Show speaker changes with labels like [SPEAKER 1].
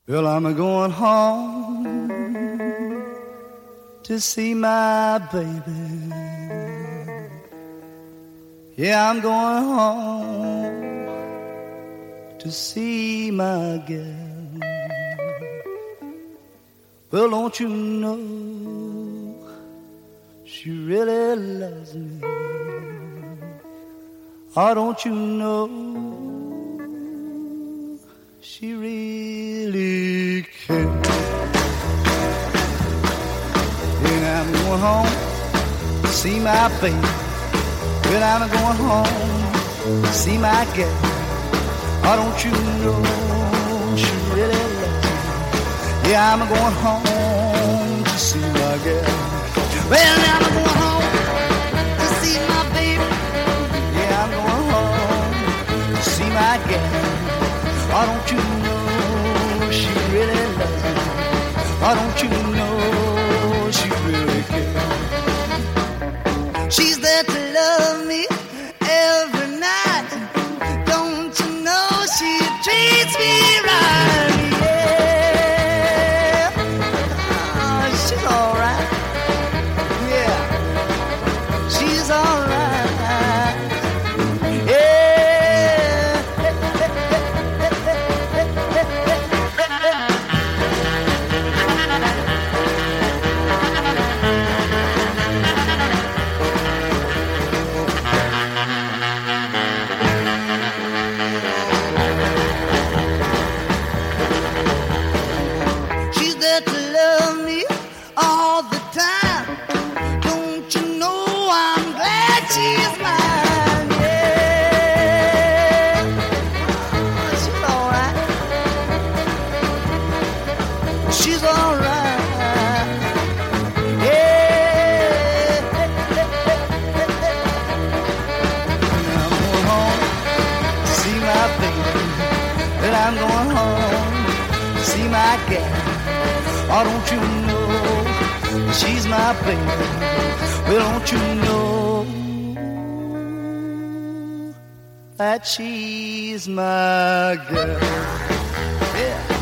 [SPEAKER 1] Well, I'm going home to see my baby. Yeah, I'm going home to see my girl. Well, don't you know she really loves me? Oh, don't you know she really cares? And I'm going home to see my baby. Well, I'm going home to see my girl. Oh, don't you know she really loves me? Yeah, I'm going home to see my girl. Well, I'm going home to see my baby. Yeah, I'm going home to see my girl. Oh, don't you know she really loves me? Oh, don't you know she really cares? She's there to love me every night. Don't you know she treats me right? Yeah, oh, she's all right. Yeah, she's all right. I'm going home to see my gal. Oh, don't you know she's my baby? Well, don't you know that she's my girl? Yeah.